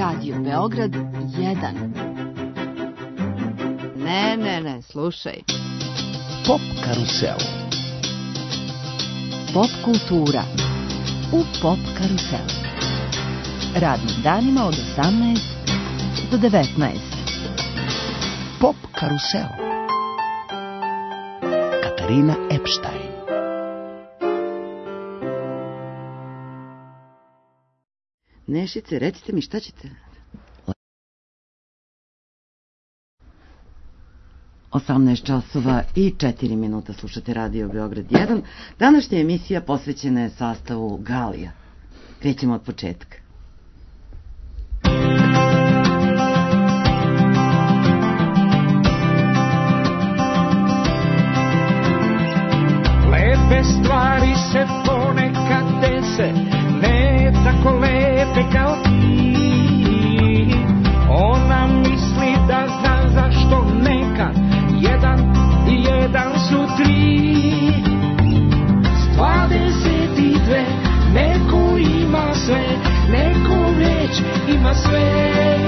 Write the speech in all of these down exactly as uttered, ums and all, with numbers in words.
Radio Beograd jedan. Ne, ne, ne, slušaj. Pop karusel. Pop kultura u Pop karuselu. Radnim danima od osamnaest do devetnaest. Pop karusel. Katarina Epstein. Nešice, recite mi šta ćete? osamnaest časova i četiri minuta slušate Radio Beograd jedan. Današnja emisija posvećena je sastavu Galija. Krećemo od početka. Lepe stvari se ponekad dese, ne tako lepe kao ti. Ona misli da zna zašto nekad jedan i jedan su tri. S dvadeset i dve neko ima sve, neko već ima sve.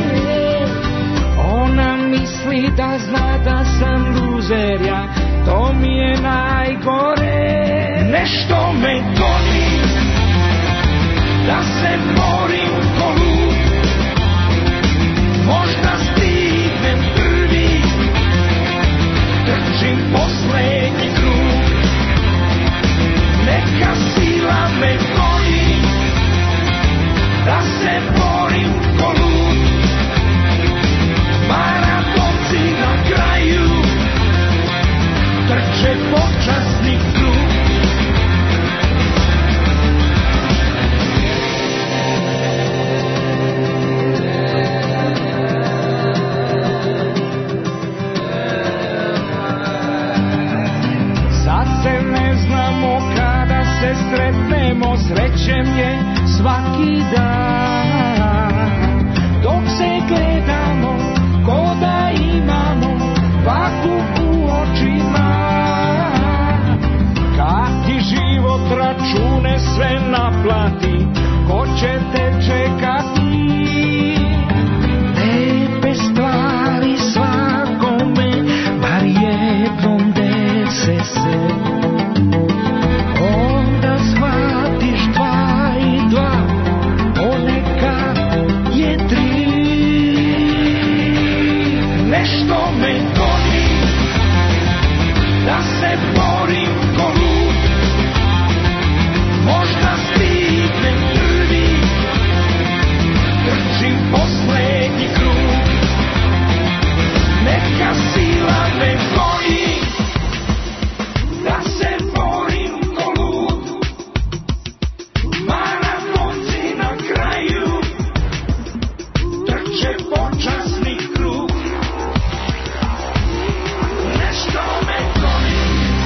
Ona misli da zna da sam luzer ja, to mi je najgore. Nešto me goni, da se borim ko lud. Možda stignem prvi, trčim poslednji krug. Neka sila me goni, da se borim ko lud. Maratonci na kraju trče počasni krug. Sad se ne znamo kada se sretnemo, srećem je svaki dan. Dok se gledamo, ko da imamo vaku u očima. Kad ti život račune sve naplati, ko će te čekati? Lepe stvari svakome, bar jednom dese se. Onda shvatiš dva i dva, ponekad je tri. Nešto me goni, da se borim ko lud. Možda stignem prvi, trčim poslednji krug. Neka sila me goni, da se borim ko lud. Maratonci na kraju trče počasni krug. Nešto me goni.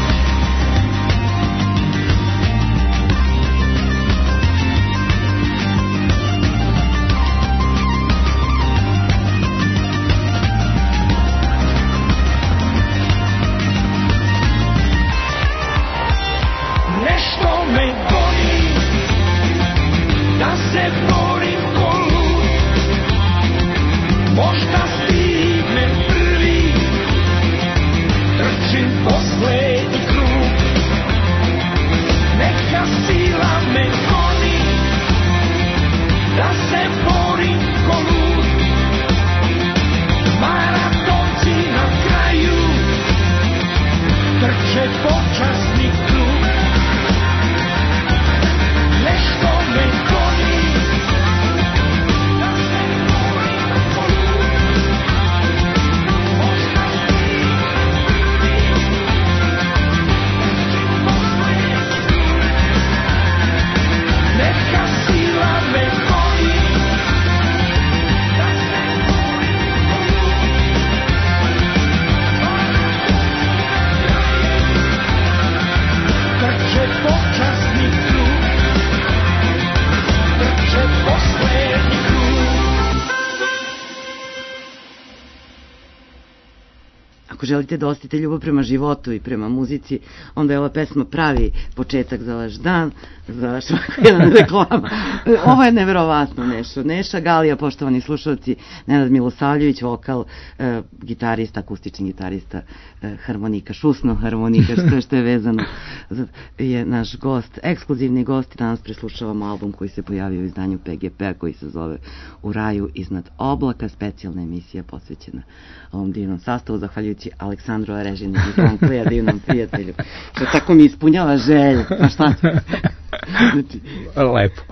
Nešto me goni, da se borim ko lud. Možda stignem prvi, trčim poslednji krug. Neka sila me goni, da se borim ko lud. Maratonci na kraju trče počasni krug. Nešto me goni, da se borim ko lud. Možda stignem prvi, trčim poslednji krug. Neka sila me goni, ako želite da ostite ljubav prema životu i prema muzici, onda je ova pesma pravi početak za vaš dan, za svaka jedna reklama. Ovo je neverovatno nešto. Neša Galija, poštovani slušalci, Nenad Milosavljević, vokal, e, gitarista, akustični gitarista, e, harmonika, šusno harmonika, što, što je vezano, je naš gost, ekskluzivni gost, i danas preslušavamo album koji se pojavio u izdanju P G P-a, koji se zove U raju iznad oblaka, specijalna emisija posvećena ovom divnom sastavu, zahvaljujući Aleksandru Arežini i Franklija, divnom prijatelju, što tako mi ispunjava želju. Pa šta? Znači, lepo.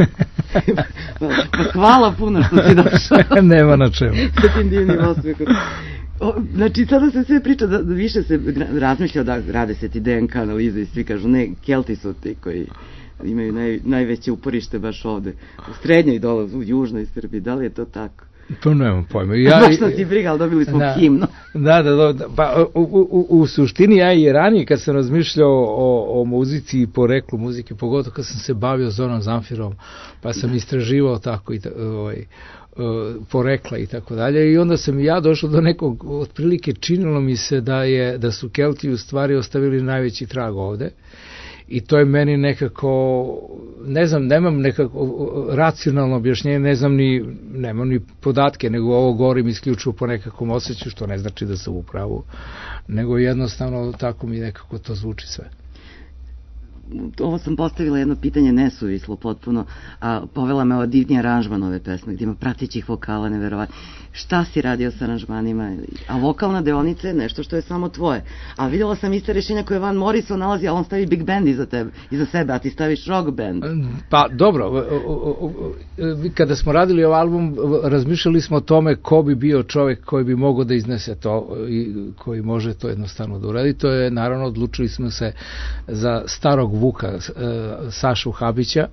Pa hvala puno što si došao. Nema na čemu. Sa tim divnim osmehom. Znači, sada se sve priča, da više se razmišlja da rade se ti D N K analize i svi kažu, ne, Kelti su ti koji imaju naj, najveće uporište baš ovde, u srednjoj dole, u južnoj Srbiji. Da li je to tako? To nemam pojma. Ja, baš nas ti briga, ali dobili smo da, himnu. Da, da, da. Pa, u, u, u suštini ja i ranije kad sam razmišljao o, o muzici i poreklu muzike, pogotovo kad sam se bavio Zoranom Zamfirom, pa sam da. istraživao tako i ovaj, porekla i tako dalje, i onda sam ja došao do nekog, otprilike činilo mi se da je da su Kelti u stvari ostavili najveći trag ovde. I to je meni nekako, ne znam, nemam nekako racionalno objašnjenje, ne znam ni, nemam ni podatke, nego ovo govorim isključivo po nekakvom osjećaju, što ne znači da sam u pravu, nego jednostavno tako mi nekako to zvuči sve. Ovo sam postavila jedno pitanje nesuvislo potpuno, a povela me ova divni aranžman ove pesme, gdje ima pratećih vokala neverovatno. Šta si radio sa aranžmanima? A vokalna deonica je nešto što je samo tvoje. A vidjela sam iste rješenja koje Van Morrison nalazi, a on stavi big band iza tebe, iza sebe, a ti staviš rock band. Pa dobro, kada smo radili ovaj album, razmišljali smo o tome ko bi bio čovjek koji bi mogao da iznese to i koji može to jednostavno da uradi. To je, naravno, odlučili smo se za starog Vuka, Sašu Habića,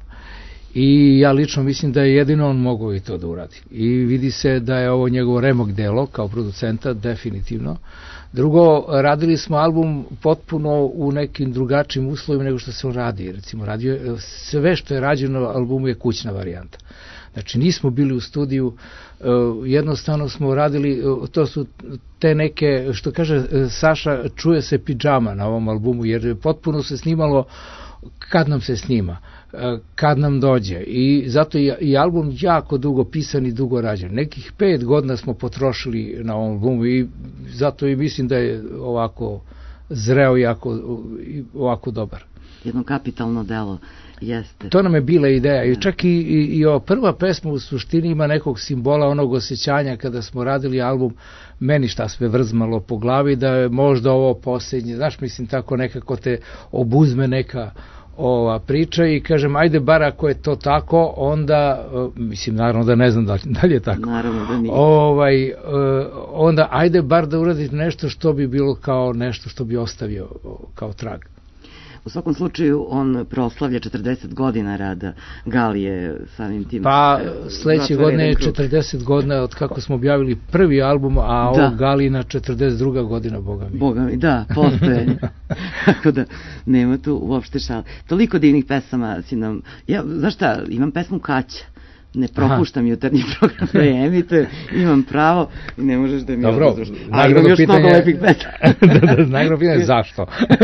i ja lično mislim da je jedino on mogao i to da uradi. I vidi se da je ovo njegovo remek delo kao producenta, definitivno. Drugo, radili smo album potpuno u nekim drugačijim uslovima nego što se on radi. Recimo, radio, sve što je rađeno na albumu je kućna varijanta. Znači, nismo bili u studiju, jednostavno smo radili, to su te neke, što kaže Saša, čuje se pidžama na ovom albumu, jer potpuno se snimalo kad nam se snima, kad nam dođe, i zato je i album jako dugo pisan i dugo rađen. Nekih pet godina smo potrošili na ovom albumu i zato i mislim da je ovako zreo i jako, ovako dobar. Jedno kapitalno delo. Jeste. To nam je bila ideja, i čak i, i, i ova prva pesma u suštini ima nekog simbola, onog osjećanja kada smo radili album, meni šta sve vrzmalo po glavi, da je možda ovo posljednje, znaš, mislim, tako nekako te obuzme neka ova priča i kažem, ajde bar ako je to tako, onda, mislim, naravno da ne znam da, da li je tako, naravno da nije. Ovaj, onda ajde bar da uradite nešto što bi bilo kao nešto što bi ostavio kao trag. U svakom slučaju on proslavlja četrdeset godina rada Galije samim tim. Pa sledeće godine je četrdeset godina od kako smo objavili prvi album, a da. ovo Galijina četrdeset druga godina, boga mi. Boga mi, da, postoje. Tako da nema tu uopšte šala. Toliko divnih pesama si nam... Ja, znaš šta, imam pesmu Kaća. Ne propuštam Aha. jutarnji program da je emite, imam pravo i ne možeš da mi oduzmeš. Ali imam još pitanje... mnogo lepih pesama. da, da, najgore pitanje, zašto?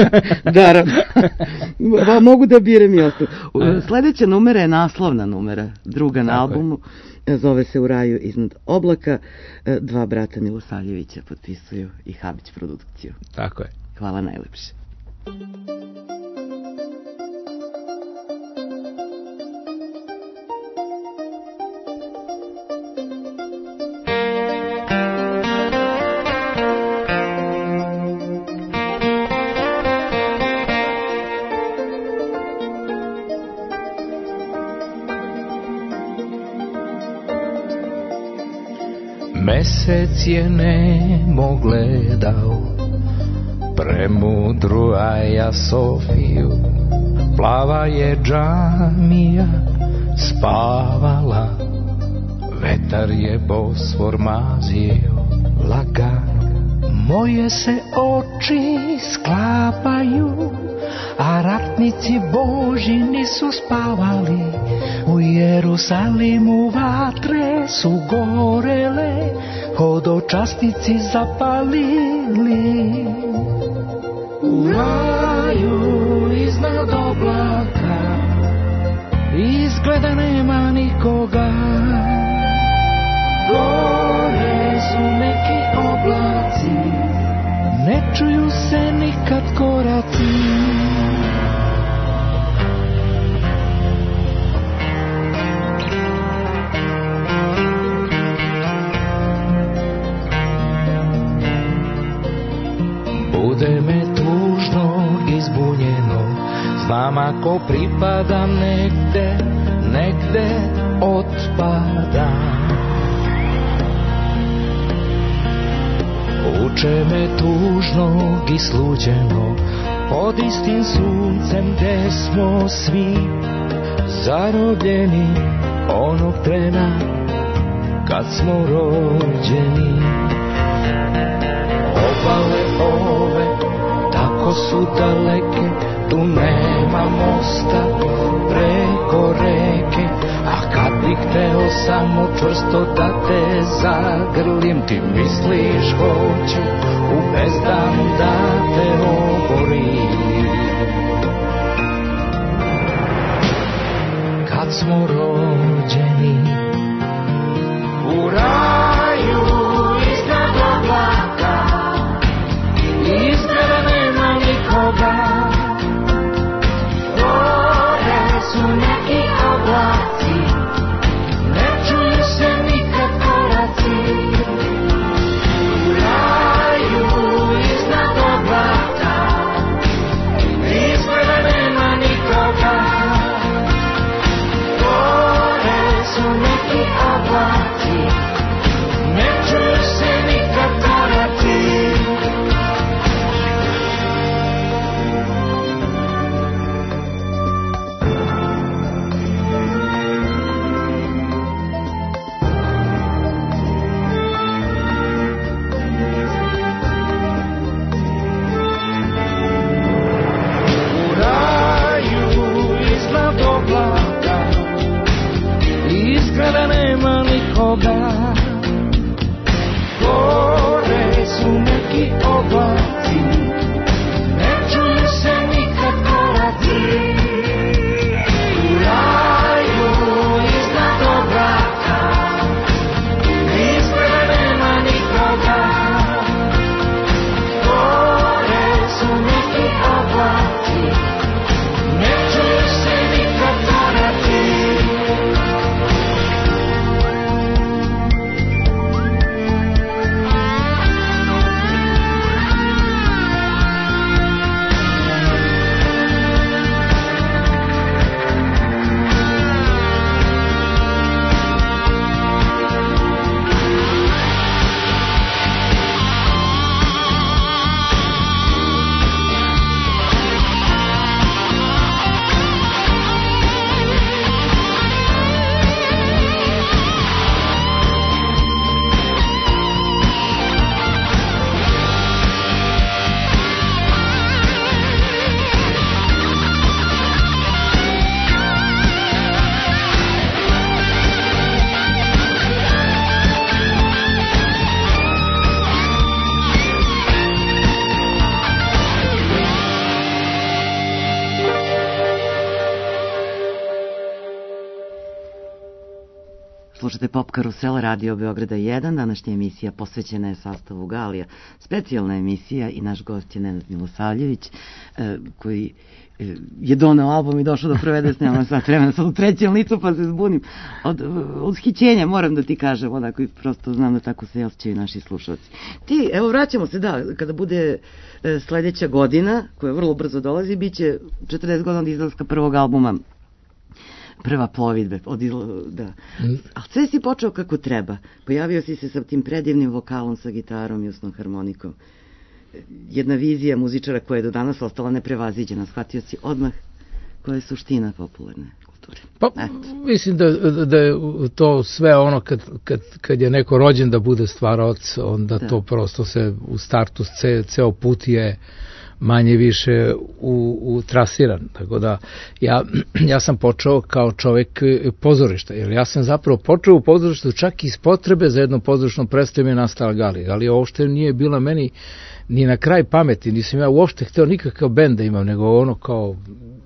da, ba, mogu da birem i ostalo. Sledeća numera je naslovna numera, druga na albumu, zove se U raju iznad oblaka. Dva brata Milosavljevića potpisuju i Habić produkciju. Tako je. Hvala najlepše. Mesec je nemo gledao premudru Aja Sofiju, plava je džamija spavala, vetar je Bosfor mazio lagano. Moje se oči sklapaju, a ratnici Boži nisu spavali. U Jerusalimu vatre su gorele, hodočasnici zapalili. U raju iznad oblaka izgleda nema nikoga. Gore su neki oblaci, ne čuju se nikad koraci. Bude me tužno i zbunjeno, znam ako pripadam negde, negde otpadam. Vuče me tužno i sluđeno, pod istim suncem gde smo svi zarobljeni onog trena kad smo rođeni. Obale ove tako su daleke, tu nema mosta preko reke. A kad bih hteo samo čvrsto da te zagrlim, ti misliš hoću u bezdan da te oborim. Kad smo rođeni u raju iznad oblaka, izgleda nema nikoga. Gore su neki oblaci, ne čuju se nikad koraci. U raju iznad oblaka, izgleda nema nikoga. Gore su neki oblaci, ne čuju se nikad koraci. Izgleda nema nikoga. Gore su neki oblaci, ne čuju se nikad koraci. U raju iznad oblaka, izgleda nema nikoga. Gore su neki oblaci, ne čuju se nikad koraci. Slušate Pop Karusel, Radio Beograda jedan. Današnja emisija posvećena je sastavu Galija. Specijalna emisija i naš gost je Nenad Milosavljević, koji je doneo album i došao da provede s nama sat vremena. Sad u trećem licu pa se zbunim. Od, od hićenja moram da ti kažem, onako i prosto znam da tako se osjećaju naši slušalci. Ti, evo vraćamo se, da, kada bude sledeća godina, koja vrlo brzo dolazi, bit će četrdeset godina od izlaska prvog albuma, prva plovidbe, od izla, da. Mm. Ali sve si počeo kako treba. Pojavio si se sa tim predivnim vokalom, sa gitarom i usnom harmonikom. Jedna vizija muzičara koja je do danas ostala neprevaziđena. Shvatio si odmah koja je suština popularne kulture. Pa, eto. Mislim da, da je to sve ono kad, kad, kad je neko rođen da bude stvaraoc, onda da. To prosto se u startu ce, ceo put je manje više u, u trasiran. Tako da ja, ja sam počeo kao čovek pozorišta, jer ja sam zapravo počeo u pozorištu čak iz potrebe za jednom pozorišnom predstavom je nastala Galija, ali uopšte nije bila meni ni na kraj pameti, nisam ja uopšte hteo nikakav bend da imam, nego ono kao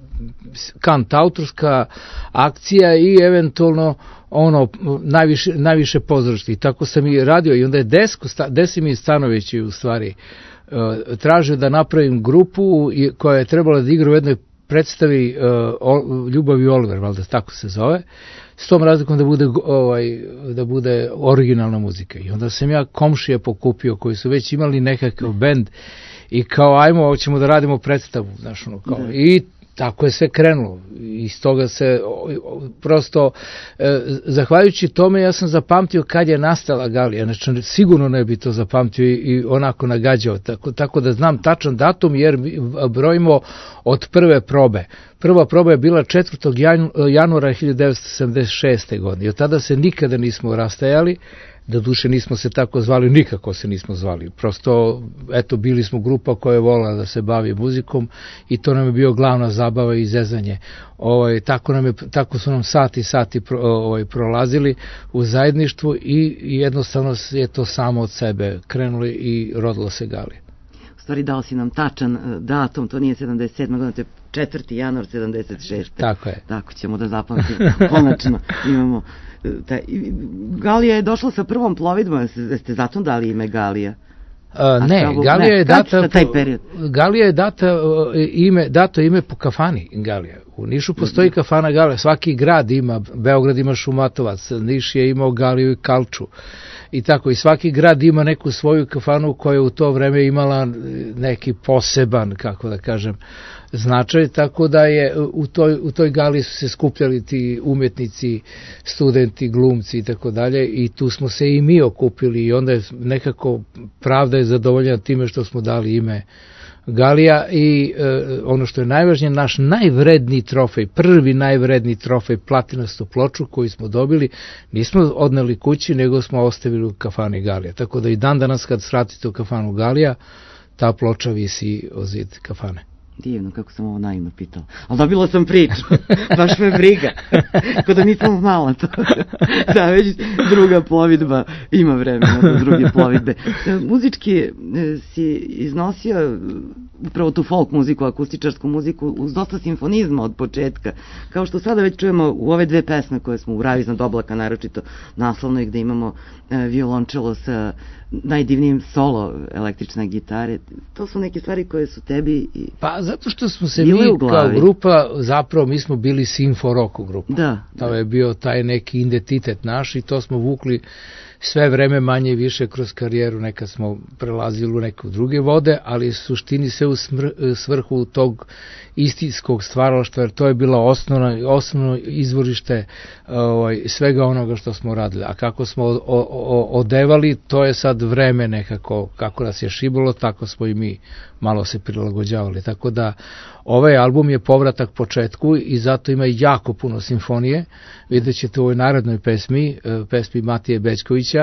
kant autorska akcija i eventualno ono najviše, najviše pozorište. I tako sam i radio i onda je Desko, Desimir Stanović u stvari uh, tražio da napravim grupu i, koja je trebala da igra u jednoj predstavi uh, Ljubav i Oliver, valjda tako se zove, s tom razlikom da bude, ovaj, da bude originalna muzika. I onda sam ja komšije pokupio koji su već imali nekakav bend i kao ajmo, hoćemo da radimo predstavu, znaš, ono, kao, da. I tako je sve krenulo. Iz toga se prosto, eh, zahvaljujući tome ja sam zapamtio kad je nastala Galija, znači sigurno ne bi to zapamtio i, i onako nagađao, tako, tako da znam tačan datum jer brojimo od prve probe. Prva proba je bila četvrtog januara hiljadu devetsto sedamdeset šeste. godine i od tada se nikada nismo rastajali. Da duše nismo se tako zvali, nikako se nismo zvali. Prosto, eto, bili smo grupa koja je volila da se bavi muzikom i to nam je bio glavna zabava i zezanje. Ovaj, tako, nam je, tako su nam sati i sati pro, ovaj, prolazili u zajedništvu i jednostavno je to samo od sebe krenuli i rodilo se Galija. U stvari dao si nam tačan datum, to nije sedamdeset sedma. godina, to je četvrti januar sedamdeset šeste. Tako je. Tako ćemo da zapamtimo. Konačno imamo taj, Galija je došla sa prvom plovidbom, jeste zato dali ime Galija? A, ne, pravo, Galija ne, je data taj period? Galija je data ime, dato ime po kafani Galija. U Nišu postoji kafana Galija, svaki grad ima, Beograd ima Šumatovac, Niš je imao Galiju i Kalču. I tako, i svaki grad ima neku svoju kafanu koja je u to vreme imala neki poseban, kako da kažem, značaj, tako da je u toj, u toj gali su se skupljali ti umetnici, studenti, glumci i tako dalje i tu smo se i mi okupili i onda je nekako pravda je zadovoljena time što smo dali ime Galija i e, ono što je najvažnije, naš najvredniji trofej, prvi najvredniji trofej, platinastu ploču koju smo dobili, nismo odneli kući, nego smo ostavili u kafani Galija. Tako da i dan danas kad svratite u kafanu Galija, ta ploča visi o zid kafane. Divno, kako sam ovo naivno pitala. Ali dobila sam priču, baš me briga. Ko da nisam znala to. Da, već druga plovidba ima vremena za druge plovidbe. Muzički si iznosio upravo tu folk muziku, akustičarsku muziku, uz dosta simfonizma od početka. Kao što sada već čujemo u ove dve pesme koje smo u Raju iznad oblaka, naročito naslovno, gde imamo violončelo sa najdivnijim solo električne gitare. To su neke stvari koje su tebi i pa zato što smo se mi kao grupa, zapravo mi smo bili simfo rock grupa. Da. To je bio taj neki identitet naš i to smo vukli sve vreme manje i više kroz karijeru, nekad smo prelazili u neke druge vode, ali suštini se u smr- svrhu tog istinskog stvaralaštva, jer to je bilo osnovno, osnovno izvorište ovaj, svega onoga što smo radili. A kako smo o, o, odevali, to je sad vreme nekako, kako nas je šibalo, tako smo i mi malo se prilagođavali. Tako da ovaj album je povratak početku i zato ima jako puno simfonije. Vidjet ćete u ovoj narodnoj pesmi, pesmi Matije Bećkovića,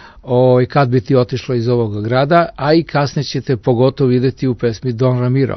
o, kad bi ti otišla iz ovoga grada, a i kasnije ćete pogotovo vidjeti u pesmi Don Ramiro.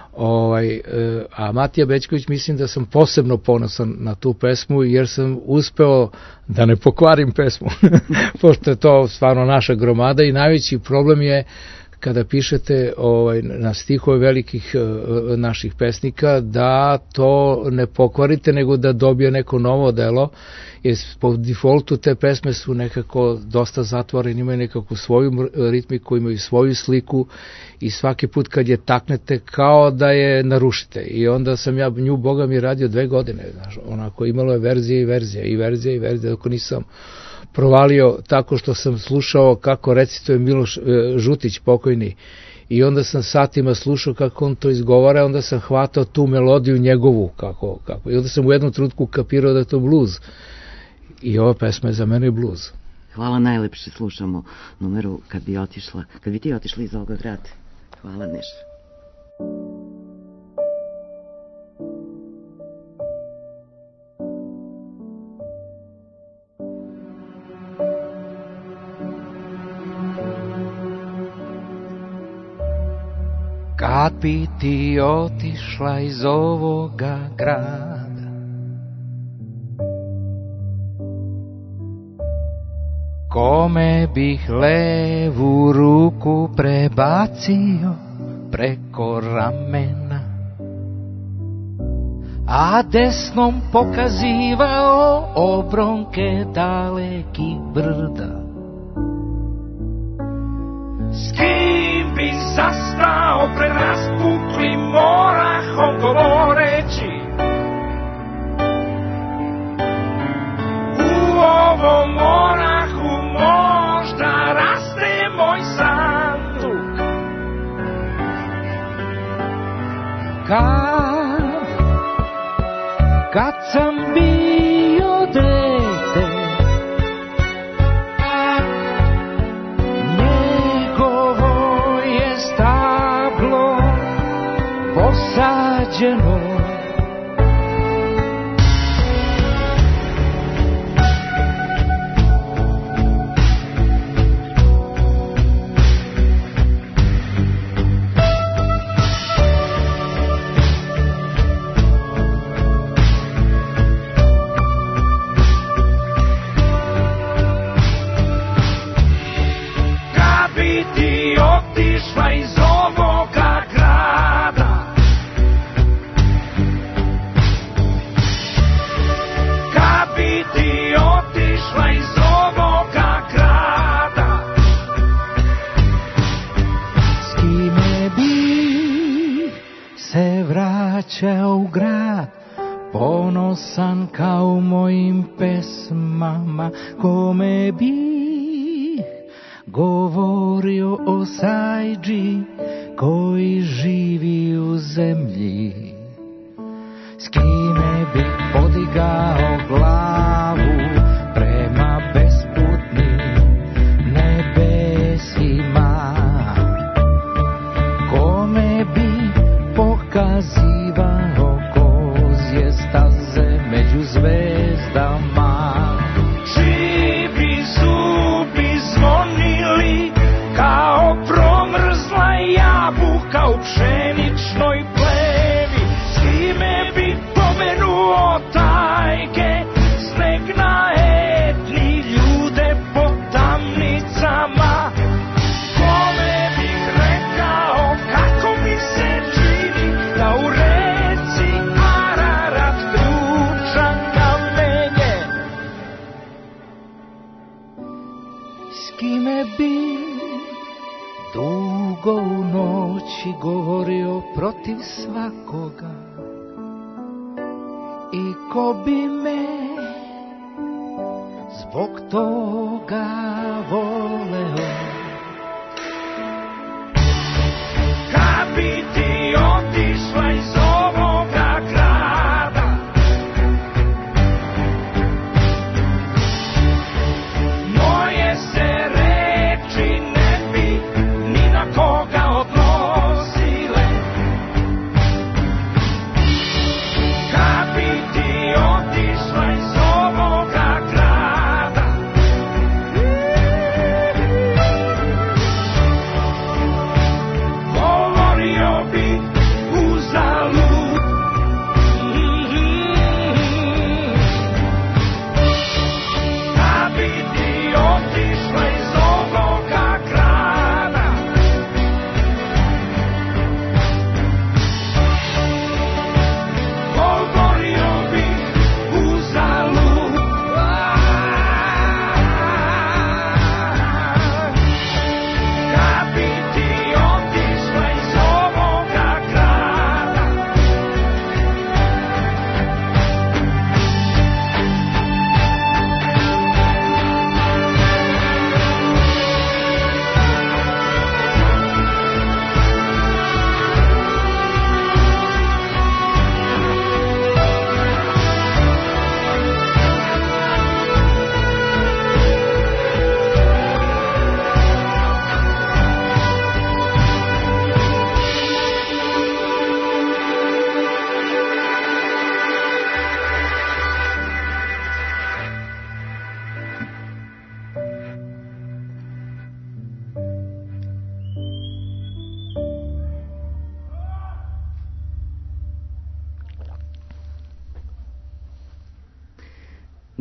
Ovaj, a Matija Bećković, mislim da sam posebno ponosan na tu pesmu jer sam uspeo da ne pokvarim pesmu, pošto je to stvarno naša gromada i najveći problem je kada pišete ovaj, na stihove velikih uh, naših pesnika, da to ne pokvarite, nego da dobije neko novo delo, jer po defaultu te pesme su nekako dosta zatvorene, imaju nekako svoju ritmiku, imaju svoju sliku i svaki put kad je taknete kao da je narušite. I onda sam ja nju, Boga mi, radio dve godine, znaš, onako imalo je verzije i verzije, i verzije i verzije, dok nisam provalio tako što sam slušao kako recituje Miloš Žutić pokojni i onda sam satima slušao kako on to izgovara, onda sam hvatao tu melodiju njegovu kako, kako. I onda sam u jednom trenutku kapirao da je to bluz i ova pesma je za mene bluz. Hvala, najlepše slušamo numeru Kad bi otišla, kad bi ti otišla iz ovoga grada. Hvala, Neša. kad bi ti otišla iz ovoga grada. Kome bih levu ruku prebacio preko ramena, a desnom pokazivao obronke dalekih brda. S kim bi zastao pred raspuklim morahom govoreći, u ovom morahu možda raste moj sanduk. Kad, kad sam bio dete, njegovo je stablo posađeno. U grad, ponosan kao u mojim pesmama, kome bi govorio o Sajdži koji živi u zemlji, s kime bi podigao glavu prema besputnim nebesima, kome bi pokazivao kozje staze među zvezdama. Živi zubi zvonili kao promrzla jabuka u pšeničnoj plevi, s kime bi pomenuo tajke, sneg na etni, ljude po tamnicama, kome bih rekao kako mi se da u reci Ararat ključa kamenje, s kime bi dugo u noći govorio protiv svakoga i ko bi me zbog toga voleo. Kad bi ti otišla iz ovoga grada, moje se reči ne bi ni na koga odnosile. Kad bi ti otišla iz ovoga grada,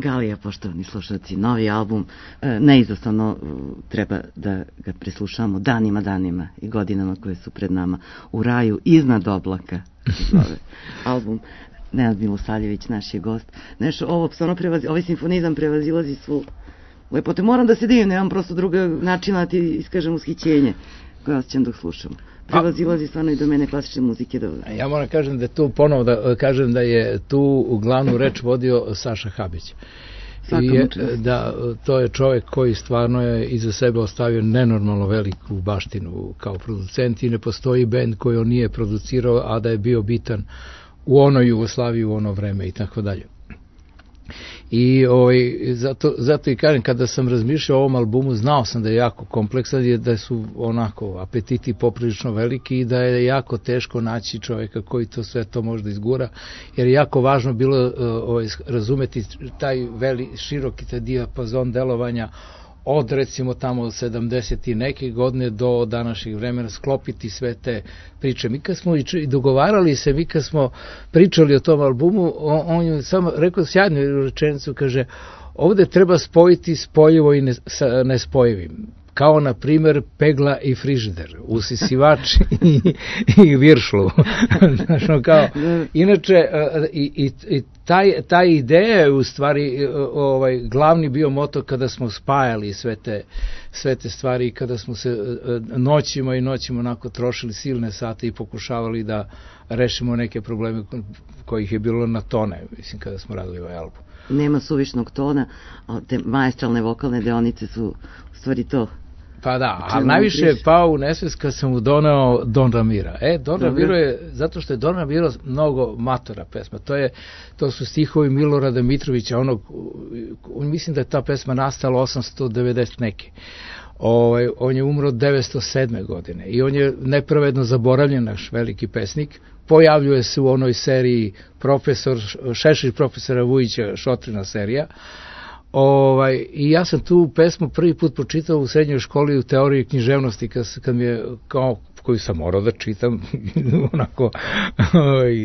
Galija, poštovani slušalci, novi album, e, neizostavno e, treba da ga preslušamo danima, danima i godinama koje su pred nama. U raju iznad oblaka se zove album. Nenad Milosavljević, naš je gost. Nešto, ovo stvarno prevazi, ovaj simfonizam prevazilazi svu lepote. Moram da se divim, nemam prosto druga načina da ti iskažem ushićenje koje osjećam dok slušam. Prevazilazi stvarno i do mene klasične muzike. Da... Ja moram kažem da je tu, ponovo da kažem da je tu u glavnu reč vodio Saša Habić. I je, da, to je čovjek koji stvarno je iza sebe ostavio nenormalno veliku baštinu kao producent i ne postoji bend koji on nije producirao, a da je bio bitan u onoj Jugoslaviji u ono vreme i tako dalje. I ovaj, zato, zato i kažem, kada sam razmišljao o ovom albumu, znao sam da je jako kompleksan, da su onako apetiti poprilično veliki i da je jako teško naći čovjeka koji to sve to možda izgura, jer je jako važno bilo ovaj, razumeti taj veli, široki taj dijapazon delovanja od recimo tamo sedamdeset i neke godine do današnjeg vremena, sklopiti sve te priče. Mi kad smo i dogovarali se, mi kad smo pričali o tom albumu, on, on je samo rekao sjajnu rečenicu, kaže, ovde treba spojiti spoljivo i ne, sa nespojivim. Kao, na primjer, pegla i frižider, usisivač i, i viršlu. Znači, kao, inače, i, i, i taj, taj ideja je u stvari ovaj, glavni bio moto kada smo spajali sve te, sve te stvari i kada smo se noćima i noćima onako trošili silne sate i pokušavali da rešimo neke probleme kojih je bilo na tone, mislim, kada smo radili ovaj album. Nema suvišnog tona, a te maestralne vokalne deonice su u stvari to. Pa da, ali najviše je pao u nesvest kad sam mu doneo Don Ramira. E, Don Dobre. Ramiro je, zato što je Don Ramiro mnogo matora pesma. To je, to su stihovi Milorada Mitrovića, onog, mislim da je ta pesma nastala osamsto devedeset neke. Ovaj, on je umro devetsto sedme godine i on je nepravedno zaboravljen, naš veliki pesnik. Pojavljuje se u onoj seriji profesor, Šešelj profesora Vujića, Šotrina serija. Ovaj, i ja sam tu pesmu prvi put pročitao u srednjoj školi u teoriji književnosti, kad, kad mi je, kao, koju sam morao da čitam, onako, ovaj,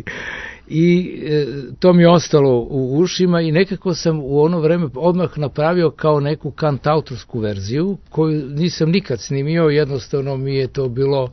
i e, to mi je ostalo u ušima i nekako sam u ono vreme odmah napravio kao neku kantautorsku verziju, koju nisam nikad snimio, jednostavno mi je to bilo,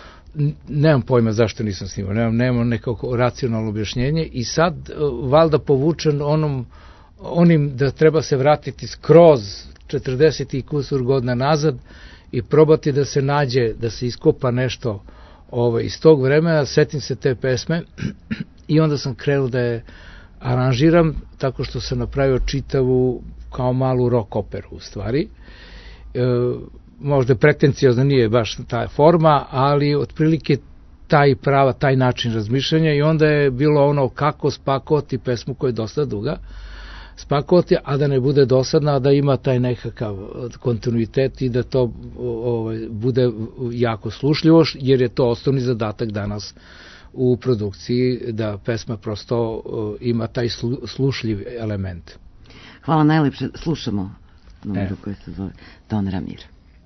nemam pojma zašto nisam snimao, nemam, nemam nekako racionalno objašnjenje i sad, valjda povučen onom onim da treba se vratiti skroz četrdeset i kusur godina nazad i probati da se nađe, da se iskopa nešto ovaj, iz tog vremena, setim se te pesme i onda sam krenuo da je aranžiram tako što sam napravio čitavu kao malu rock operu u stvari. E, možda pretenciozno nije baš ta forma, ali otprilike taj prava, taj način razmišljanja i onda je bilo ono kako spakovati pesmu koja je dosta duga, spakovati, a da ne bude dosadna, a da ima taj nekakav kontinuitet i da to ovaj, bude jako slušljivo, jer je to osnovni zadatak danas u produkciji, da pesma prosto ima taj slu, slušljiv element. Hvala najlepše. Slušamo numeru koji se zove Don Ramir.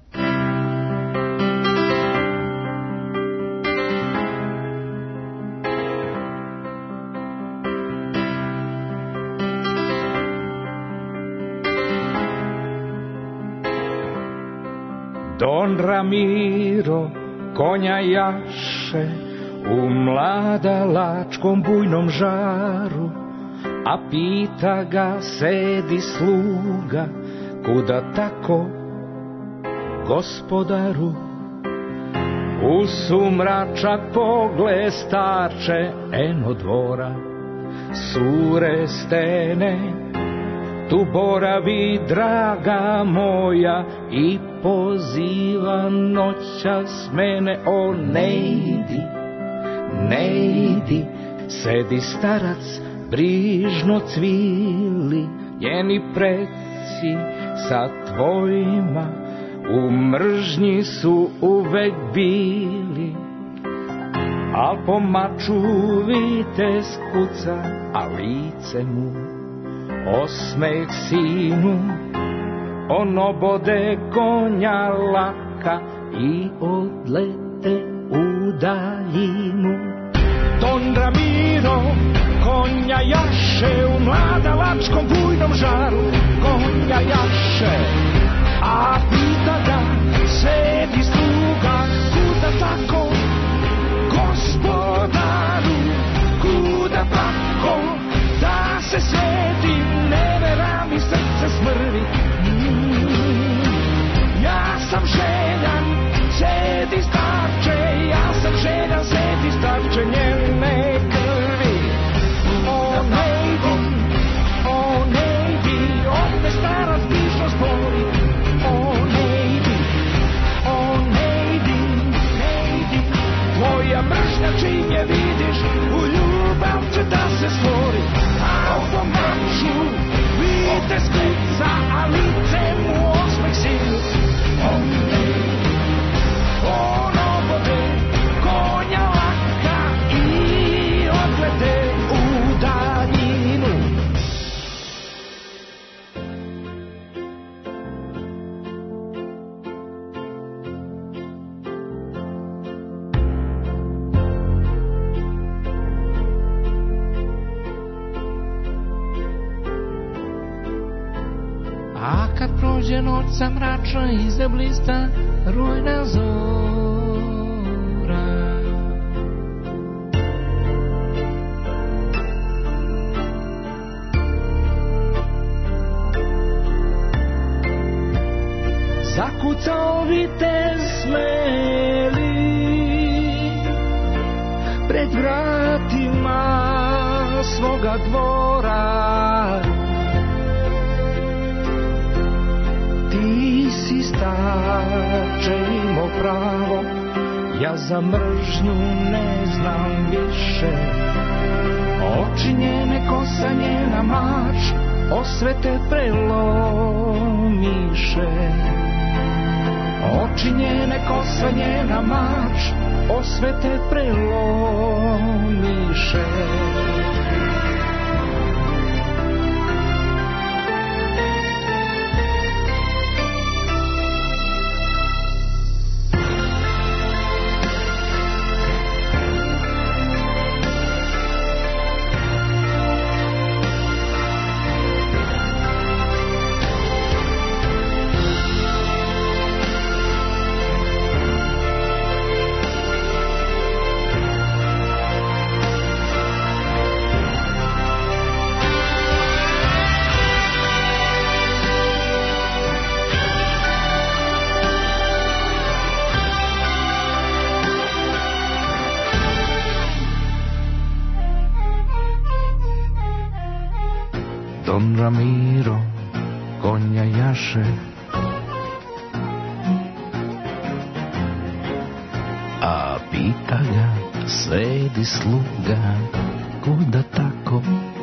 Don Ramiro konja jaše u mladalačkom bujnom žaru, a pita ga sedi sluga, kuda tako, gospodaru? U sumračak pogled starče, eno dvora, sure stene, tu boravi draga moja i poziva noćas mene. O ne idi, ne idi, sedi starac, brižno cvili, njeni preci sa tvojima u mržnji su uvek bili. Al po maču vite skuca, a lice mu osmeh sinu, on obode konja laka i odlete u daljinu. Don Ramiro konja jaše u mladalačkom bujnom žaru, konja jaše, a pita ga sedi sluga, kuda tako, gospodaru, kuda tako, da se svetim, ne vera mi srce smrvi. Mm, ja sam željan, sedi starče, ja sam željan, sedi starče njene krvi. O ne idi, o ne idi, od me stara zbišno spori. O ne idi, o ne idi, ne idi, tvoja mržnja čim je vidiš, u ljubav će da se stvori. A po maču vidite skuca, a lice mu osmeh silu. O ne idi, ono vode, konja laka i odglede u daljinu. A kad prođe noć sa mračna i zablista rujna zora, Zakucao vitez smeli pred vratima svoga dvora. Ti si starče imao pravo, ja za mržnju ne znam više. Oči njene, kosa njena mač, osvete prelomiše. Oči njene, kosa njena mač, osvete prelomiše. Don Ramiro konja jaše, A pita ga sedi sluga, kuda tako?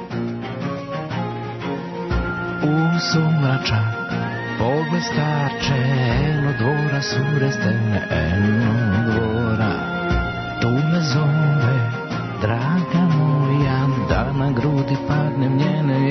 U sumračak pogled starče, eno dvora surestene, eno dvora. Tu me zove, draga moja, da na grudi padnem njene.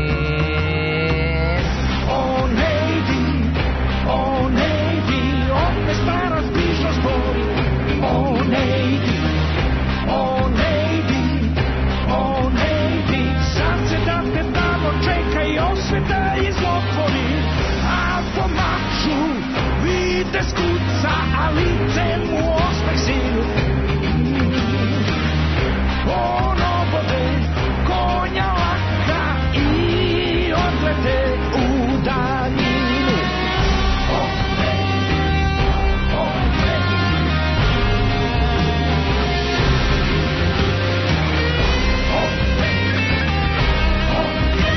O ne idi, o ne idi, od me stara zbišno spori. O ne idi, o ne idi, o ne idi, sad se da te tamo čeka i osveta izlotvori. A po maču vide skuca, a lice mu osmeh silu. Ono vode, konja laka i odglede u daljinu. O ne idi, o ne idi, o ne idi, o ne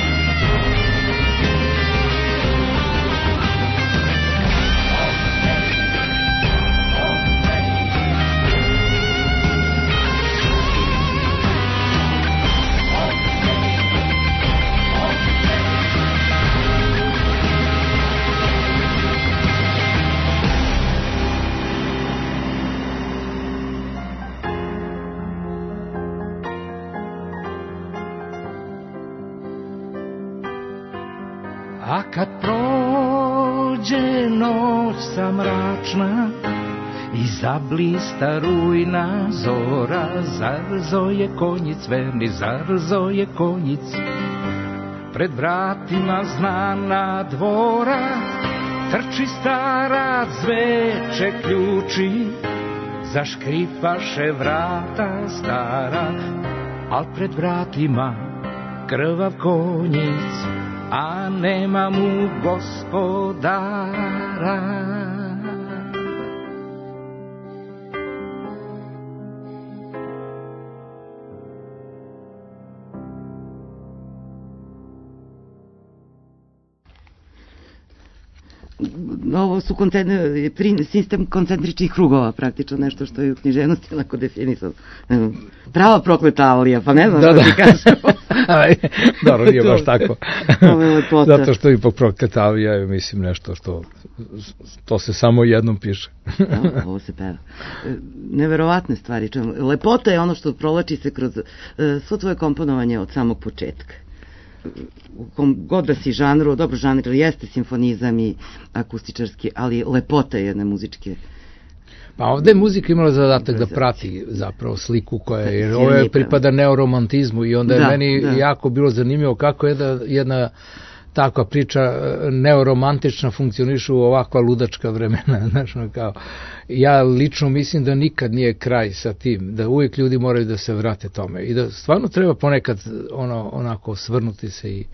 a kad prođe noć sa mračna i zablista rujna zora, zarzo je konjic verni, zarzo je konjic. Pred vratima znana dvora, trči stara zveče ključi, zaškripaše vrata stara, al pred vratima krvav konjic, a nema mu gospodara. Ovo su sistem koncentričnih krugova, praktično nešto što je u književnosti onako definisano. Prava prokletavlija, pa ne znam da, da ti kažem. Dobro, nije baš tako. Zato što ipak prokletavija je, mislim, nešto što to se samo jednom piše. Da, ovo se peva. Neverovatne stvari. Lepota je ono što provlači se kroz svo tvoje komponovanje od samog početka. U kom god da si žanru, dobro, žanr jeste simfonizam i akustičarski, ali lepota je jedne muzičke. Pa ovde je muzika imala zadatak da prati zapravo sliku koja je, jer ovo je pripada neoromantizmu i onda je da, meni da. jako bilo zanimljivo kako je da jedna takva priča neoromantična funkcioniše u ovakva ludačka vremena. Znaš, kao, ja lično mislim da nikad nije kraj sa tim, da uvijek ljudi moraju da se vrate tome i da stvarno treba ponekad ono, onako svrnuti se i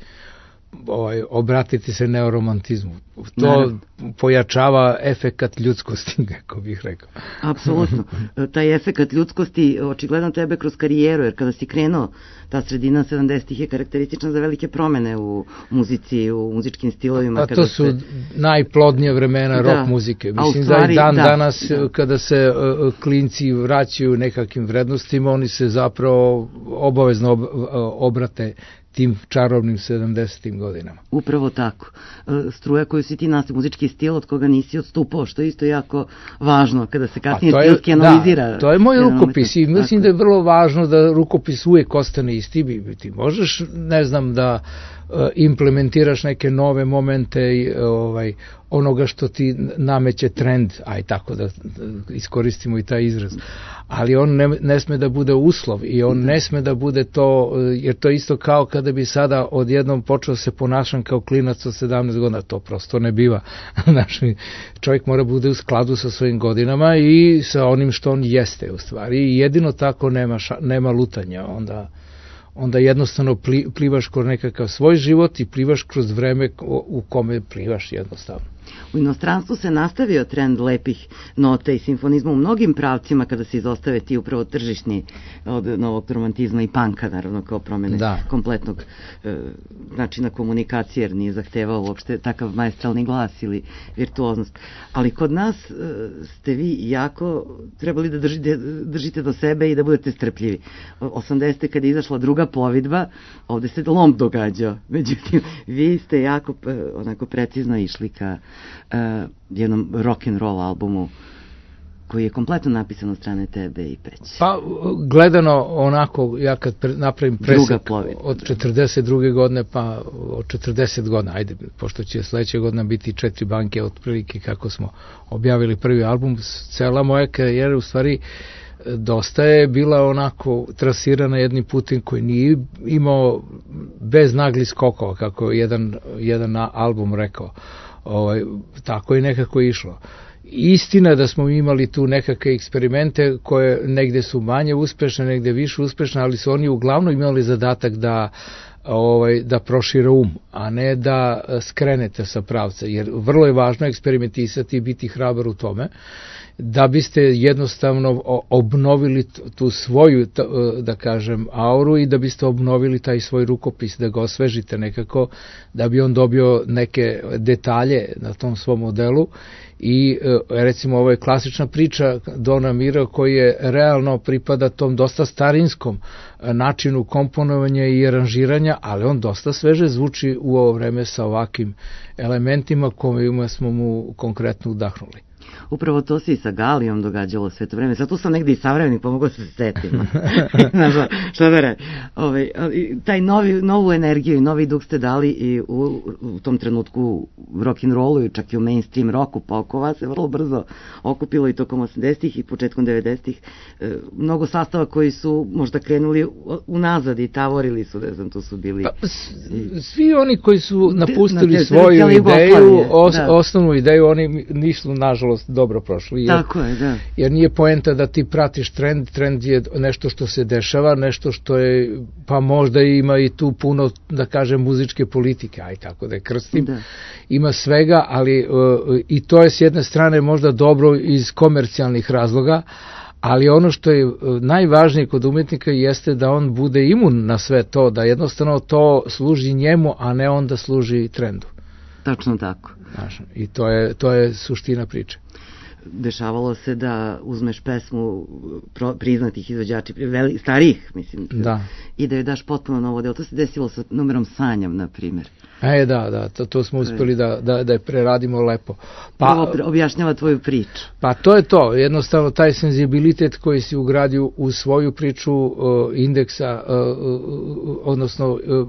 ovaj, obratiti se neoromantizmu. To Naravno. pojačava efekat ljudskosti, kako bih rekao. Apsolutno. Taj efekat ljudskosti očigledno tebe kroz karijeru, jer kada si krenuo, ta sredina sedamdesetih je karakteristična za velike promene u muzici, u muzičkim stilovima. A to su se... najplodnije vremena da. rock muzike. Mislim stvari, da i dan da, danas, da. kada se uh, klinci vraćaju nekakvim vrednostima, oni se zapravo obavezno ob, uh, obrate tim čarobnim sedamdesetim godinama. Upravo tako. Struja koju si ti nastavi, muzički stil od koga nisi odstupao, što je isto jako važno kada se kasnije stilski analizira. Da, to je moj rukopis i mislim tako. da je vrlo važno da rukopis uvijek ostane isti. Ti možeš, ne znam, da implementiraš neke nove momente ovaj, onoga što ti nameće trend, aj tako da iskoristimo i taj izraz. Ali on ne, ne sme da bude uslov i on ne sme da bude to, jer to je isto kao kada bi sada odjednom počeo se ponašam kao klinac od sedamnaest godina, to prosto ne biva. Znači, čovjek mora bude u skladu sa svojim godinama i sa onim što on jeste u stvari i jedino tako nema, ša, nema lutanja, onda onda jednostavno pli, plivaš kroz nekakav svoj život i plivaš kroz vreme u kome plivaš jednostavno. U inostranstvu se nastavio trend lepih nota i simfonizma u mnogim pravcima kada se izostave ti upravo tržišni od novog romantizma i panka, naravno, kao promene da. kompletnog e, načina komunikacije, jer nije zahtevao uopšte takav maestralni glas ili virtuoznost. Ali kod nas e, ste vi jako trebali da držite, držite do sebe i da budete strpljivi. osamdesete kada je izašla druga plovidba, ovde se lom događao. Međutim, vi ste jako onako precizno išli ka Uh, jednom rock and roll albumu koji je kompletno napisan od strane tebe i Peći. Pa gledano onako, ja kad pre, napravim presek od četrdeset druge godine pa od četrdeset godina, ajde, pošto će sledeće godina biti četiri banke otprilike kako smo objavili prvi album, cela moja karijera u stvari dosta je bila onako trasirana jednim putem koji nije imao bez nagli skokova, kako jedan, jedan album rekao. Ovaj, tako je nekako išlo. Istina da smo imali tu nekakve eksperimente koje negde su manje uspešne, negde više uspešne, ali su oni uglavnom imali zadatak da ovaj, da prošire um, a ne da skrenete sa pravca, jer vrlo je važno eksperimentisati i biti hrabar u tome, da biste jednostavno obnovili tu svoju, da kažem, auru i da biste obnovili taj svoj rukopis, da ga osvežite nekako, da bi on dobio neke detalje na tom svom modelu i recimo ovo je klasična priča Dona Mira koji je realno pripada tom dosta starinskom načinu komponovanja i aranžiranja, ali on dosta sveže zvuči u ovo vreme sa ovakvim elementima kojima smo mu konkretno udahnuli. upravo to se i sa Galijom događalo sve to vreme. Sad tu sam negdje i savremenik, pa mogu se setim. Znaš, šta da re? Ove, taj novi, novu energiju i novi duh ste dali i u, u tom trenutku rock'n'rollu i čak i u mainstream rocku, pa oko vas se vrlo brzo okupilo i tokom osamdesetih i početkom devedesetih e, mnogo sastava koji su možda krenuli unazad i tavorili su, ne znam, tu su bili... Pa, svi oni koji su napustili na svoju ideju, os, osnovnu ideju, oni nisu, nažalost, dobro prošli. Jer, tako je, da. Jer nije poenta da ti pratiš trend, trend je nešto što se dešava, nešto što je, pa možda ima i tu puno, da kažem, muzičke politike, aj tako da je krstim. Da. Ima svega, ali uh, i to je s jedne strane možda dobro iz komercijalnih razloga, ali ono što je najvažnije kod umetnika jeste da on bude imun na sve to, da jednostavno to služi njemu, a ne onda služi trendu. Tačno tako. Znaš, i to je, to je suština priče. Dešavalo se da uzmeš pesmu pro, priznatih izvođača, veli, starih, mislim, da. I da je daš potpuno novo delo. To se desilo sa numerom Sanjam, na primjer. E, da, da, to, to smo uspeli da, da, da je preradimo lepo. Pa, ovo objašnjava tvoju priču. Pa to je to, jednostavno taj senzibilitet koji si ugradio u svoju priču uh, indeksa, uh, uh, odnosno uh, uh,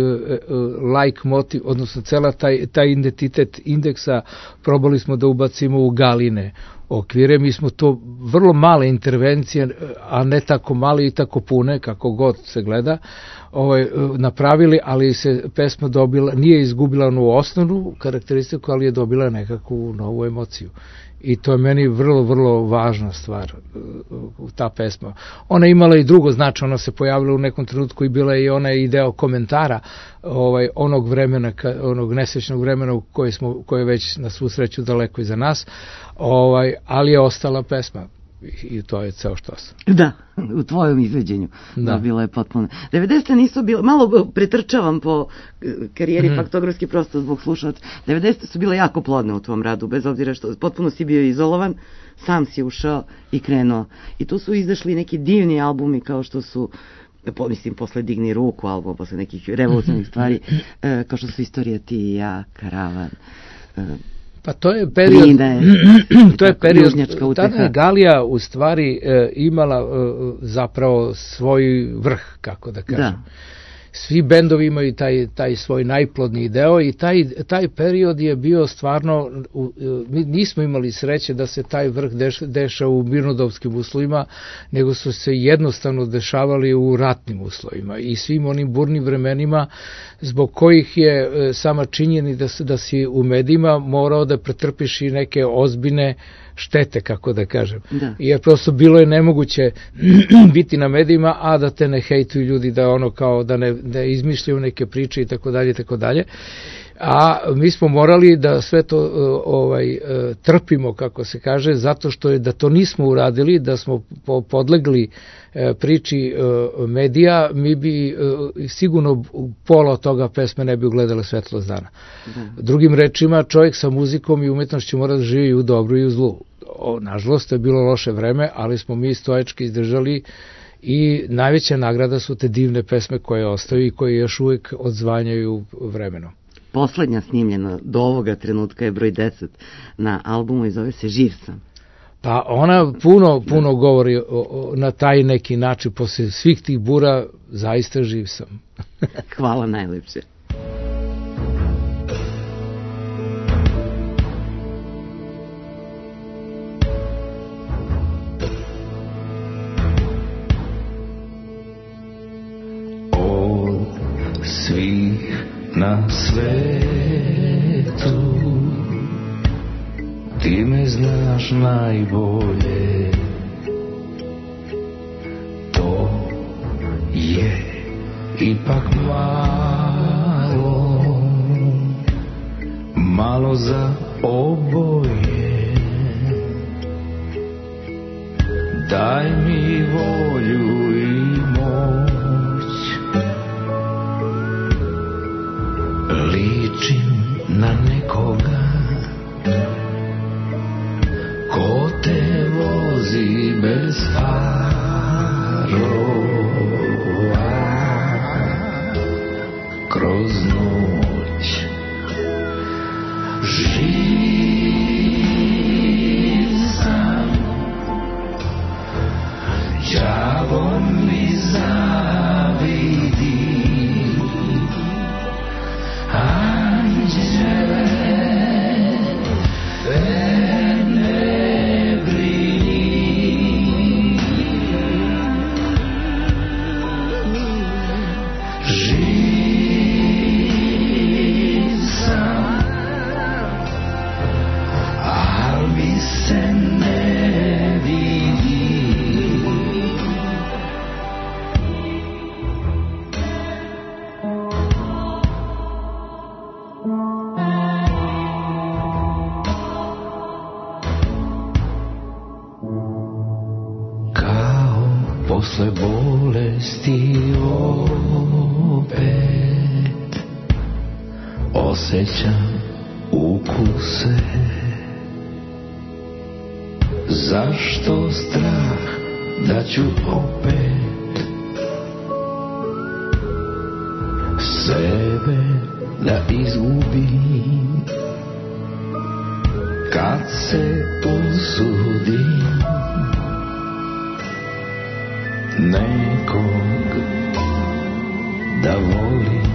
uh, like motiv, odnosno cela taj, taj identitet indeksa probali smo da ubacimo u Galine okvire. Mi smo to vrlo male intervencije, a ne tako male i tako pune, kako god se gleda, ovaj, napravili, ali se pesma dobila, nije izgubila onu osnovnu karakteristiku, ali je dobila nekakvu novu emociju. I to je meni vrlo, vrlo važna stvar, ta pesma. Ona je imala i drugo značaj, ona se pojavila u nekom trenutku i bila je i ona i deo komentara ovaj, onog vremena, onog nesrećnog vremena u koje, smo, koje je već na svu sreću daleko iza nas, ovaj, ali je ostala pesma. I to je ceo što sam. Da, u tvojom izveđenju. Da. Bila je potpuno. devedesete nisu bile, malo pretrčavam po karijeri mm. faktografski prosto zbog slušalaca. devedesete su bile jako plodne u tvom radu, bez obzira što potpuno si bio izolovan, sam si ušao i krenuo. I tu su izašli neki divni albumi kao što su, mislim, posle Digni ruku album, posle nekih revolucionarnih stvari, kao što su Istorija ti i ja, Karavan, pa to je period, Line, to je period, tada je Galija u stvari e, imala e, zapravo svoj vrh, kako da kažem. Da. Svi bendovi imaju taj, taj svoj najplodniji deo i taj, taj period je bio stvarno, mi nismo imali sreće da se taj vrh deš, deša u mirnodopskim uslovima, nego su se jednostavno dešavali u ratnim uslovima i svim onim burnim vremenima zbog kojih je sama činjeni da, da si u medijima morao da pretrpiš i neke ozbiljne štete, kako da kažem. Da. Jer prosto bilo je nemoguće biti na medijima, a da te ne hejtuju ljudi, da ono kao da ne, da izmišljaju neke priče i tako dalje i tako dalje. A mi smo morali da sve to ovaj trpimo, kako se kaže, zato što je da to nismo uradili, da smo podlegli priči medija, mi bi sigurno pola od toga pesme ne bi ugledale svetlost dana. Da. Drugim rečima, čovjek sa muzikom i umetnošću mora da živi u dobru i u zlu. O, nažalost, to je bilo loše vreme, ali smo mi stoički izdržali i najveća nagrada su te divne pesme koje ostaju i koje još uvijek odzvanjaju vremenom. Poslednja snimljena do ovoga trenutka je broj deset na albumu i zove se Živ sam. Pa ona puno, puno govori o, o, na taj neki način, posle svih tih bura, zaista živ sam. Hvala najlepše. Od svih na svetu ti me znaš najbolje, to je ipak malo, malo za oboje. Daj mi volju i moć, ličim na nekoga ko te vozi bez farova kroz noć. Živ se ne vidi. Kao posle bolesti opet osjećam ukuse. Zašto strah da ću opet sebe da izgubim kad se usudim nekog da volim.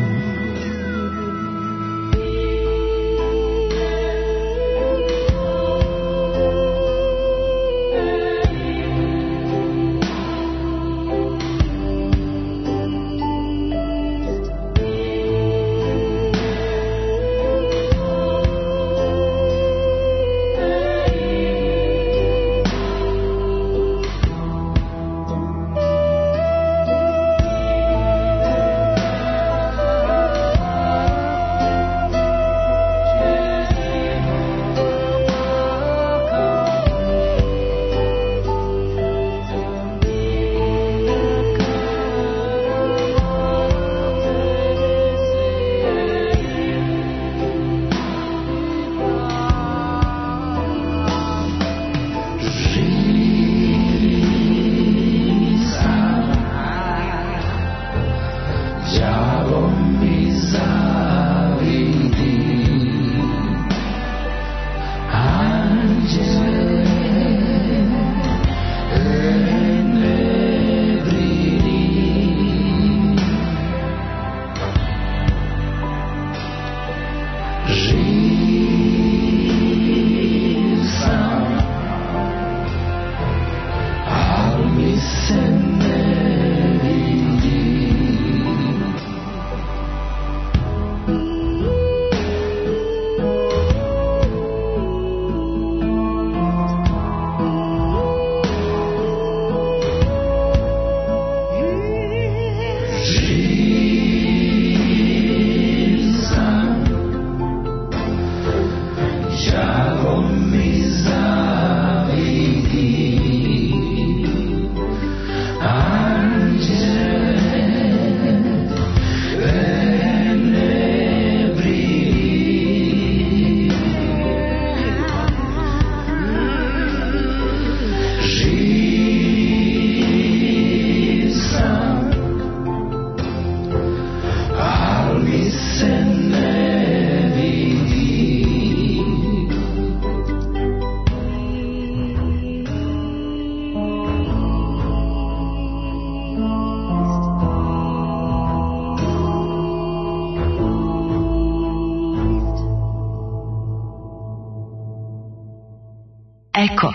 Eko.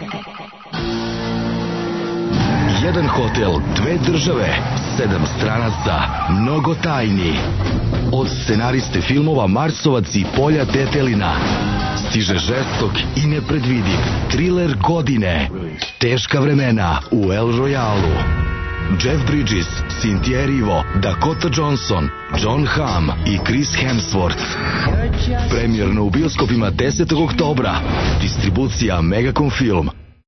Jedan hotel, dve države, sedam stranaca, mnogo tajni. Od scenariste filmova Marsovac i Polja Tetelina stiže žestok i nepredvidiv triler godine. Teška vremena u El Royalu. Jeff Bridges, Cynthia Erivo, Dakota Johnson, John Hamm i Chris Hemsworth. Premijerno u bioskopima desetog oktobra. Distribucija Megacom Film.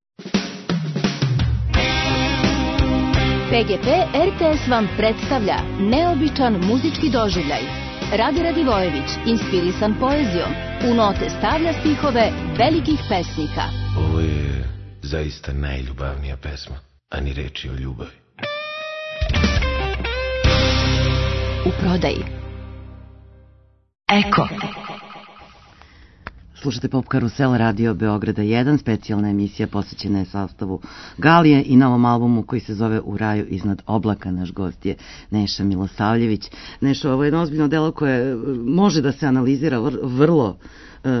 P G P R T S vam predstavlja neobičan muzički doživljaj. Rade Radivojević, inspirisan poezijom, u note stavlja stihove velikih pesnika. Ovo je zaista najljubavnija pesma, a ni reči o ljubavi. U prodaji. Eko. Slušate Pop Karusel, Radio Beograda jedan, specijalna emisija posvećena je sastavu Galije i novom albumu koji se zove U raju iznad oblaka. Naš gost je Neša Milosavljević. Neša, ovo je jedno ozbiljno delo koje može da se analizira vrlo uh,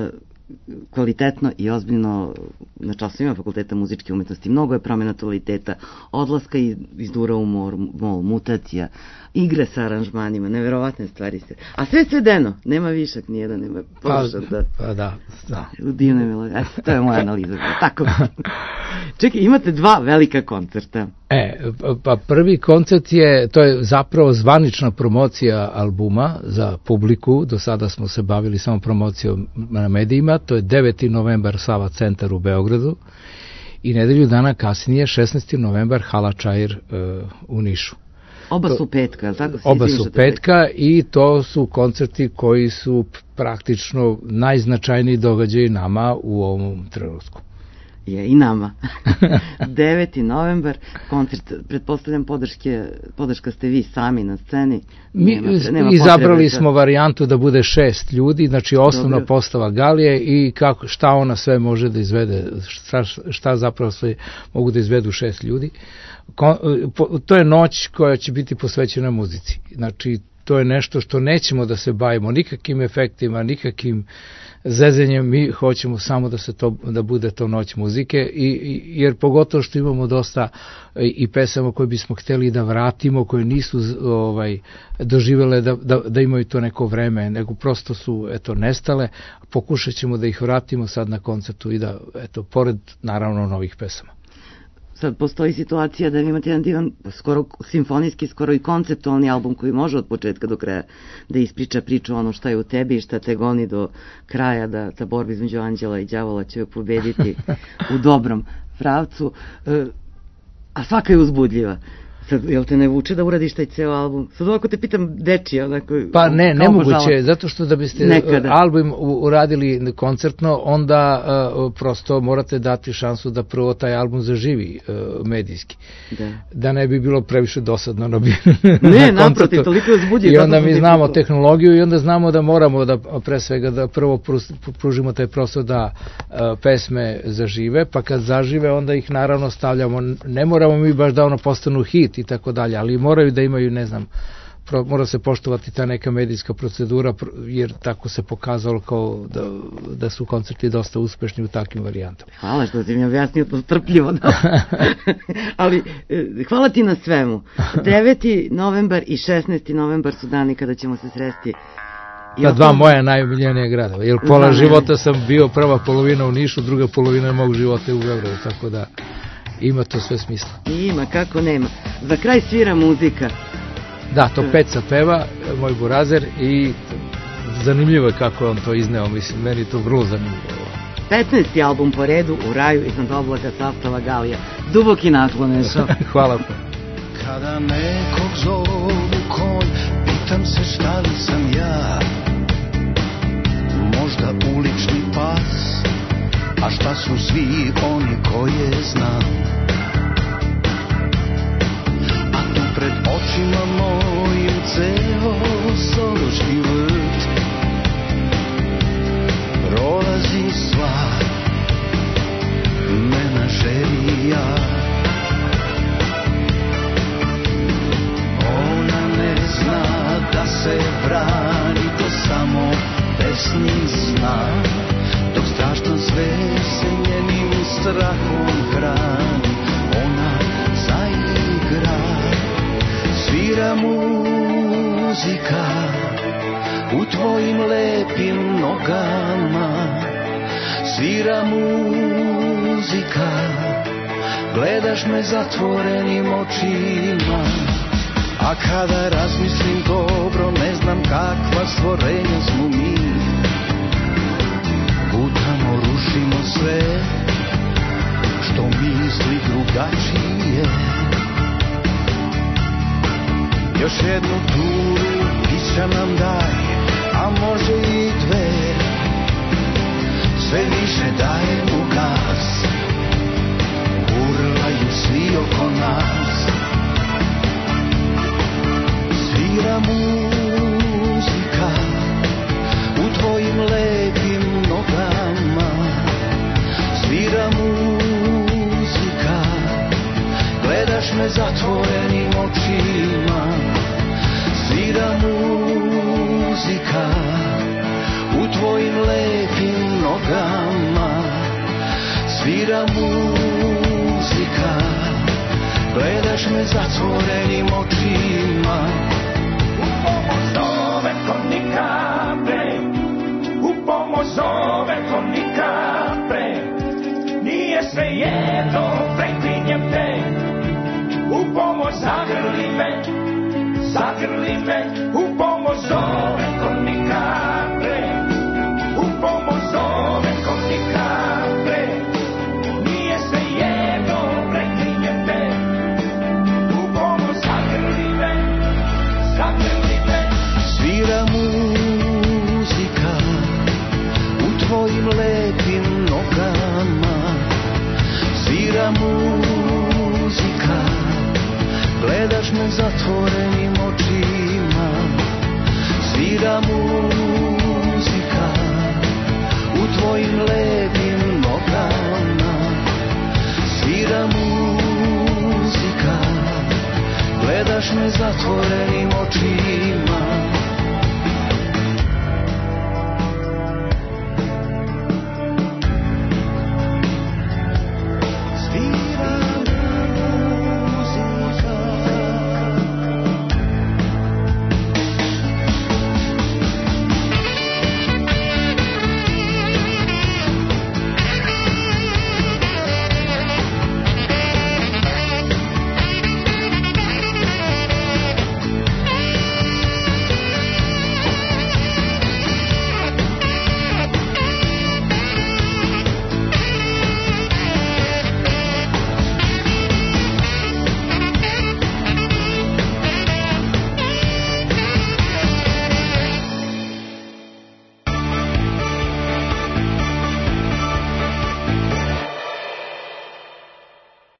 kvalitetno i ozbiljno na časovima Fakulteta muzičke umetnosti. Mnogo je promjena tonaliteta, odlaska iz, iz dura u mor, mol, mutacija, igre sa aranžmanima, neverovatne stvari se. A sve svedeno, nema višak nijedan, nema porušan. Pa, pa da, da. Divne melodije, eto, to je moja analiza. Tako. Čekaj, imate dva velika koncerta. E, pa prvi koncert je, to je zapravo zvanična promocija albuma za publiku, do sada smo se bavili samo promocijom na medijima, to je deveti novembar Sava centar u Beogradu i nedelju dana kasnije šesnaesti novembar Hala Čair uh, u Nišu. Oba su petka, tako? Oba su petka i to su koncerti koji su praktično najznačajniji događaji nama u ovom trenutku. Je i nama. deveti novembar, koncert, pretpostavljam podrške, podrška ste vi sami na sceni. Mi nema, nema izabrali smo varijantu da bude šest ljudi, znači osnovna Dobro. postava Galije i kako, šta ona sve može da izvede, šta, šta zapravo sve mogu da izvedu šest ljudi. Ko, to je noć koja će biti posvećena muzici. Znači, to je nešto što nećemo da se bavimo nikakvim efektima, nikakvim zezenjem, mi hoćemo samo da se to, da bude to noć muzike i, i jer pogotovo što imamo dosta i, i pesama koje bismo hteli da vratimo, koje nisu ovaj doživele da, da, da imaju to neko vreme, nego prosto su eto nestale, pokušat ćemo da ih vratimo sad na koncertu i da eto pored naravno novih pesama. Sad postoji situacija da vi imate jedan divan, skoro simfonijski, skoro i konceptualni album koji može od početka do kraja da ispriča priču ono šta je u tebi i šta te goni do kraja, da ta borba između anđela i đavola će joj pobediti u dobrom pravcu, a svaka je uzbudljiva. Sad, jel te ne vuče da uradiš taj ceo album? Sad ovako te pitam dečije, onako... Pa ne, nemoguće, zato što da biste nekada album uradili koncertno, onda uh, prosto morate dati šansu da prvo taj album zaživi uh, medijski. Da. Da ne bi bilo previše dosadno na, ne, na naprotiv, toliko je uzbudljivo. I onda mi znamo to. tehnologiju i onda znamo da moramo da pre svega da prvo pružimo taj prostor da uh, pesme zažive, pa kad zažive onda ih naravno stavljamo, ne moramo mi baš da ono postanu hit i tako dalje, ali moraju da imaju, ne znam, pro, mora se poštovati ta neka medijska procedura, jer tako se pokazalo kao da, da su koncerti dosta uspešni u takvim varijantama. Hvala što si mi objasnio to strpljivo. Da. Ali hvala ti na svemu. deveti novembar i šesnaesti novembar su dani kada ćemo se sresti. Ta dva moja najomiljenija grada, jer pola da, života sam bio prva polovina u Nišu, druga polovina mog života je u Beogradu, tako da ima to sve smisla. Ima, kako nema. Za kraj svira muzika. Da, to Peca peva, moj burazer, i zanimljivo je kako on to izneo, mislim, meni to vrlo zanimljivo. petnaesti album po redu u raju iznad oblaka sastava Galija. Duboki naklon, Nešo. Hvala pa. Kada nekog zovu konj, pitam se šta li sam ja, možda ulični pas, a šta su svi oni koje znam? A tu pred očima mojim ceo sološki vrt prolazi sva menažerija. Ona ne zna da se brani, to samo pesnik zna, dok strašno sve se njenim strahom hrani. Ona zaigra, svira muzika u tvojim lepim nogama. Svira muzika, gledaš me zatvorenim očima. A kada razmislim dobro, ne znam kakva stvorenja smo mi. Gutamo, rušimo sve što misli drugačije. Još jednu turu pića nam daj, a može i dve. Sve više dajemo gas, urlaju svi oko nas. Svira muzika u tvojim lepim nogama. Svira muzika, gledaš me zatvorenim očima. Svira muzika u tvojim lepim nogama. svira muzika, gledaš me zatvorenim očima. U pomoć zove ko nikad pre, u pomoć zove ko nikad pre, nije sve jedno, preklinjem te, u pomoć zagrli me, zagrli me, u pomoć zove ko nikad pre, u pomoć zove ko nikad pre, nije sve jedno, preklinjem te, u pomoć zagrli me, zagrli me. Svira muzika u tvojim lepim nogama, svira muzika, gledaš me zatvorenim očima. Svira muzika u tvojim lepim nogama, svira muzika, gledaš me zatvorenim očima.